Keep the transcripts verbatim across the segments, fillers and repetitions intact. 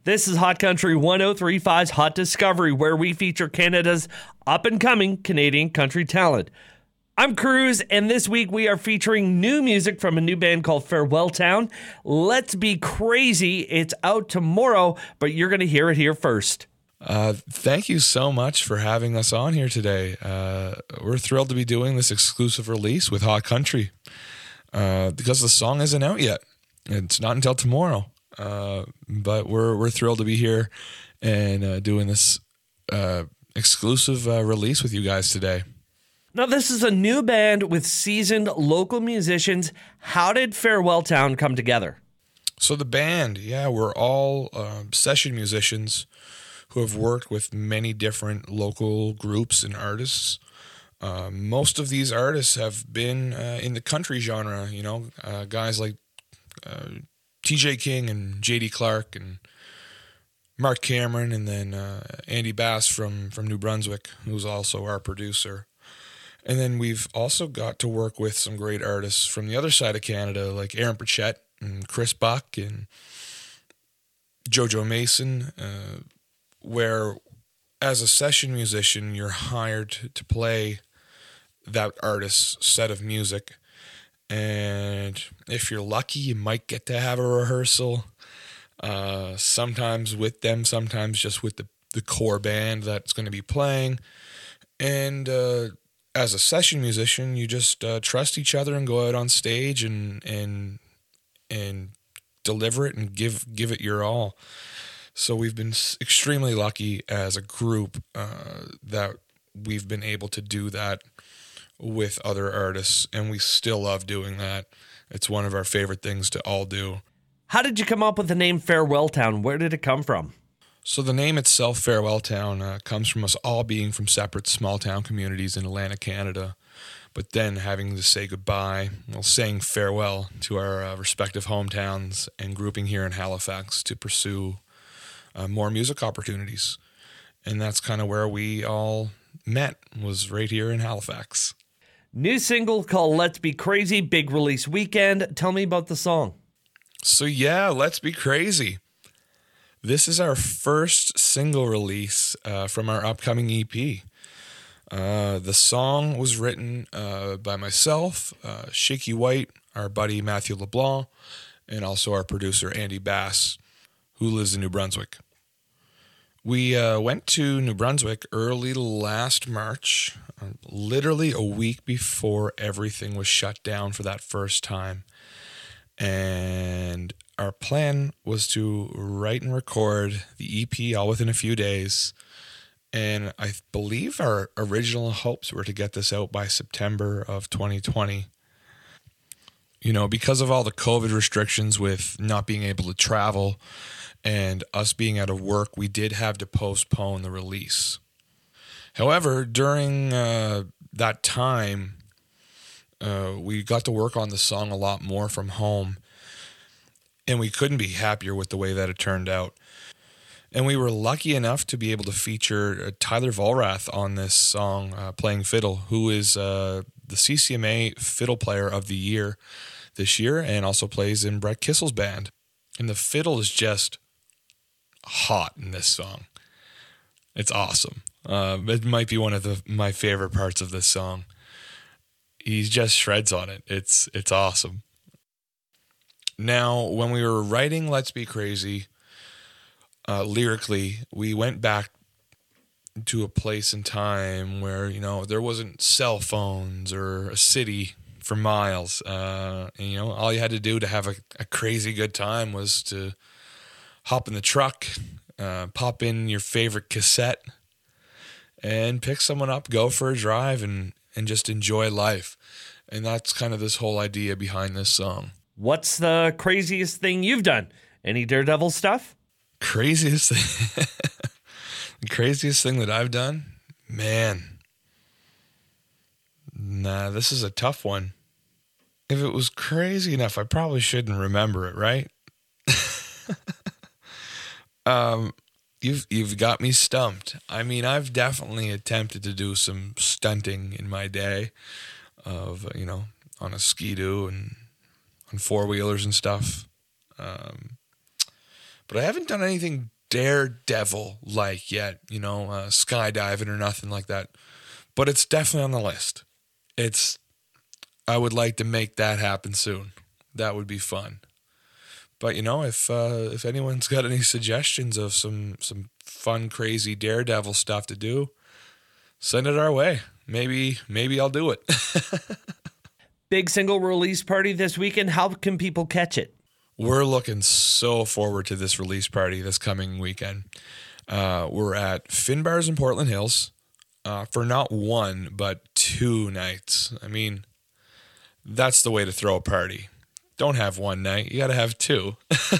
This is Hot Country one oh three point five's Hot Discovery, where we feature Canada's up-and-coming Canadian country talent. I'm Cruz, and this week we are featuring new music from a new band called Farewell Town. Let's Be Crazy. It's out tomorrow, but you're going to hear it here first. Uh, thank you so much for having us on here today. Uh, we're thrilled to be doing this exclusive release with Hot Country uh, because the song isn't out yet. It's not until tomorrow, uh, but we're we're thrilled to be here and uh, doing this uh, exclusive uh, release with you guys today. Now, this is a new band with seasoned local musicians. How did Farewell Town come together? So the band, yeah, we're all uh, session musicians who have worked with many different local groups and artists. Uh, most of these artists have been uh, in the country genre, you know, uh, guys like uh, T J King and J D Clark and Mark Cameron, and then uh, Andy Bass from, from New Brunswick, who's also our producer. And then we've also got to work with some great artists from the other side of Canada, like Aaron Pritchett and Chris Buck and Jojo Mason, uh, where as a session musician, you're hired to play that artist's set of music. And if you're lucky, you might get to have a rehearsal, uh, sometimes with them, sometimes just with the, the core band that's going to be playing. And uh, as a session musician, you just uh, trust each other and go out on stage and and and deliver it and give give it your all. So we've been extremely lucky as a group uh, that we've been able to do that with other artists, and we still love doing that. It's one of our favorite things to all do. How did you come up with the name Farewell Town? Where did it come from? So the name itself, Farewell Town, uh, comes from us all being from separate small town communities in Atlantic Canada, but then having to say goodbye, well, saying farewell to our uh, respective hometowns and grouping here in Halifax to pursue uh, more music opportunities. And that's kind of where we all met, was right here in Halifax. New single called Let's Be Crazy, big release weekend. Tell me about the song. So yeah, Let's Be Crazy. This is our first single release uh, from our upcoming E P. Uh, the song was written uh, by myself, uh, Shaky White, our buddy Matthew LeBlanc, and also our producer Andy Bass, who lives in New Brunswick. We uh, went to New Brunswick early last March, uh, literally a week before everything was shut down for that first time. And our plan was to write and record the E P all within a few days. And I believe our original hopes were to get this out by September of twenty twenty. You know, because of all the COVID restrictions with not being able to travel and us being out of work, we did have to postpone the release. However, during uh, that time, uh, we got to work on the song a lot more from home. And we couldn't be happier with the way that it turned out. And we were lucky enough to be able to feature uh, Tyler Volrath on this song, uh, playing fiddle, who is uh, the C C M A Fiddle Player of the Year this year and also plays in Brett Kissel's band. And the fiddle is just hot in this song. It's awesome. Uh, it might be one of the, my favorite parts of this song. He just shreds on it. It's it's awesome. Now, when we were writing Let's Be Crazy, uh, lyrically, we went back to a place in time where, you know, there wasn't cell phones or a city for miles. Uh, and, you know, all you had to do to have a, a crazy good time was to hop in the truck, uh, pop in your favorite cassette, and pick someone up, go for a drive, and, and just enjoy life. And that's kind of this whole idea behind this song. What's the craziest thing you've done? Any Daredevil stuff? Craziest thing? The craziest thing that I've done? Man. Nah, this is a tough one. If it was crazy enough, I probably shouldn't remember it, right? um, you've you've got me stumped. I mean, I've definitely attempted to do some stunting in my day of, you know, on a Ski-Doo and on four-wheelers and stuff. Um, but I haven't done anything Daredevil like yet, you know, uh, skydiving or nothing like that. But it's definitely on the list. It's, I would like to make that happen soon. That would be fun. But you know, if uh, if anyone's got any suggestions of some some fun, crazy Daredevil stuff to do, send it our way. Maybe maybe I'll do it. Big single release party this weekend. How can people catch it? We're looking so forward to this release party this coming weekend. Uh, we're at Finbars in Portland Hills uh, for not one, but two nights. I mean, that's the way to throw a party. Don't have one night. You got to have two.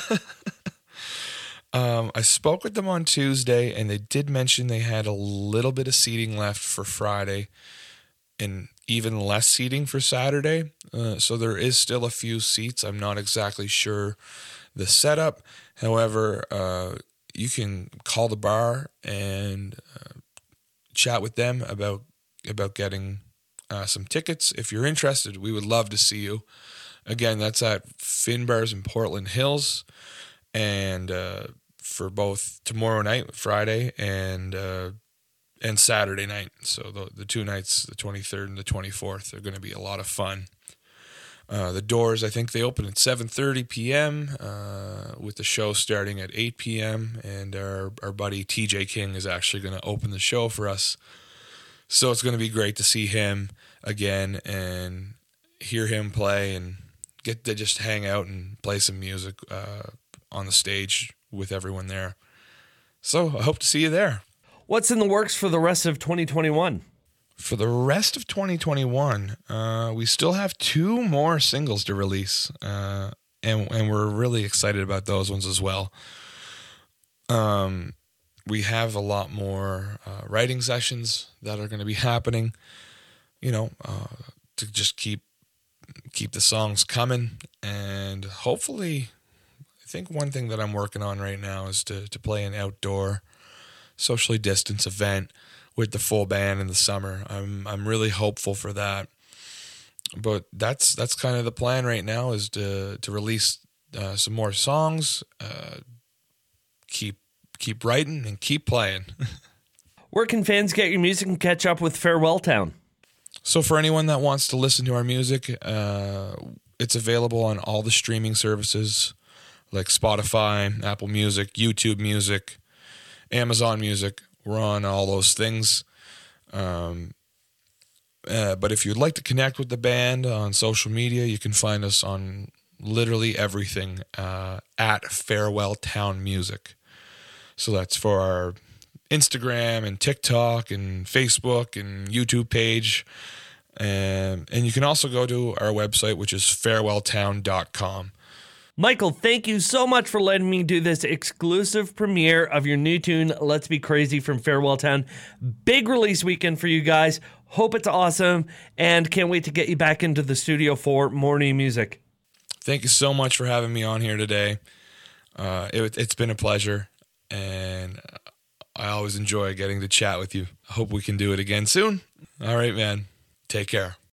um, I spoke with them on Tuesday, and they did mention they had a little bit of seating left for Friday and even less seating for Saturday. Uh, so there is still a few seats. I'm not exactly sure the setup. However, uh, you can call the bar and uh, chat with them about about getting uh, some tickets. If you're interested, we would love to see you. Again, that's at Finbars in Portland Hills, and uh, for both tomorrow night, Friday, and uh, and Saturday night. So the the two nights, the twenty-third and the twenty-fourth, are going to be a lot of fun. Uh, the doors, I think they open at seven thirty p.m. Uh, with the show starting at eight p.m. And our our buddy T J King is actually going to open the show for us. So it's going to be great to see him again and hear him play and get to just hang out and play some music uh, on the stage with everyone there. So I hope to see you there. What's in the works for the rest of twenty twenty-one? For the rest of twenty twenty-one, uh, we still have two more singles to release, uh, and and we're really excited about those ones as well. Um, we have a lot more uh, writing sessions that are going to be happening, you know, uh, to just keep keep the songs coming, and hopefully, I think one thing that I'm working on right now is to to play an outdoor, socially distanced event with the full band in the summer. I'm I'm really hopeful for that. But that's that's kind of the plan right now, is to to release uh, some more songs, uh, keep keep writing and keep playing. Where can fans get your music and catch up with Farewell Town? So for anyone that wants to listen to our music, uh, it's available on all the streaming services like Spotify, Apple Music, YouTube Music, Amazon Music. We're on all those things. Um, uh, but if you'd like to connect with the band on social media, you can find us on literally everything uh, at Farewell Town Music. So that's for our Instagram and TikTok and Facebook and YouTube page. And, and you can also go to our website, which is farewell town dot com. Michael, thank you so much for letting me do this exclusive premiere of your new tune, Let's Be Crazy from Farewell Town. Big release weekend for you guys. Hope it's awesome, and can't wait to get you back into the studio for more new music. Thank you so much for having me on here today. Uh, it, it's been a pleasure, and I always enjoy getting to chat with you. I hope we can do it again soon. All right, man. Take care.